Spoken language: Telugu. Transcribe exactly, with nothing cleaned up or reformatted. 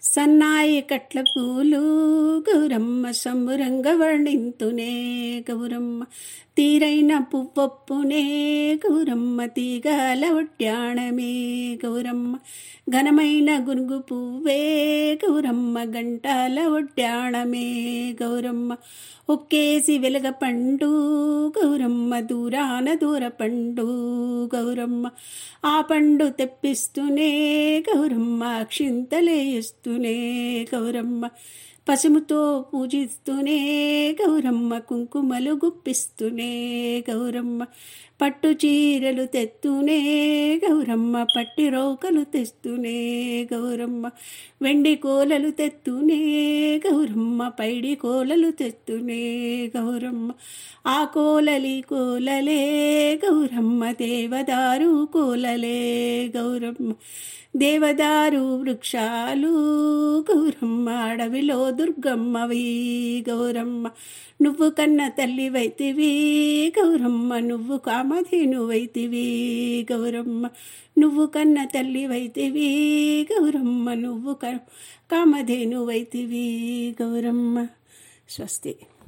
సన్నాయి కట్ల పూలు గౌరమ్మ సంబురంగా వర్ణింతునే గౌరమ్మ తీరైన పువ్వొప్పునే గౌరమ్మ తీగల ఒట్యాణమే గౌరమ్మ ఘనమైన గునుగు పువ్వే గౌరమ్మ గంటాల ఒట్యాణమే గౌరమ్మ ఒక్కేసి వెలగ పండు గౌరమ్మ దూరాన దూర పండు గౌరమ్మ ఆ పండు తెప్పిస్తూనే గౌరమ్మ అక్షింతలేస్తూనే గౌరమ్మ పసుముతో పూజిస్తూనే గౌరమ్మ కుంకుమలు గుప్పిస్తూనే గౌరమ్మ పట్టు చీరలు తెత్తూనే గౌరమ్మ పట్టి రోకలు తెస్తూనే గౌరమ్మ వెండి కోలలు తెత్తూనే గౌరమ్మ పైడి కోలలు తెత్తూనే గౌరమ్మ ఆ కోలలి కోలలే గౌరమ్మ దేవదారు కోలలే గౌరమ్మ దేవదారు వృక్షాలు గౌరమ్మ అడవిలో దుర్గమ్మవి గౌరమ్మ నువ్వు కన్న తల్లివైతివి గౌరమ్మ నువ్వు కామధేనువైతివి గౌరమ్మ నువ్వు కన్న తల్లివైతివి గౌరమ్మ నువ్వు కామధేనువైతివి గౌరమ్మ. స్వస్తి.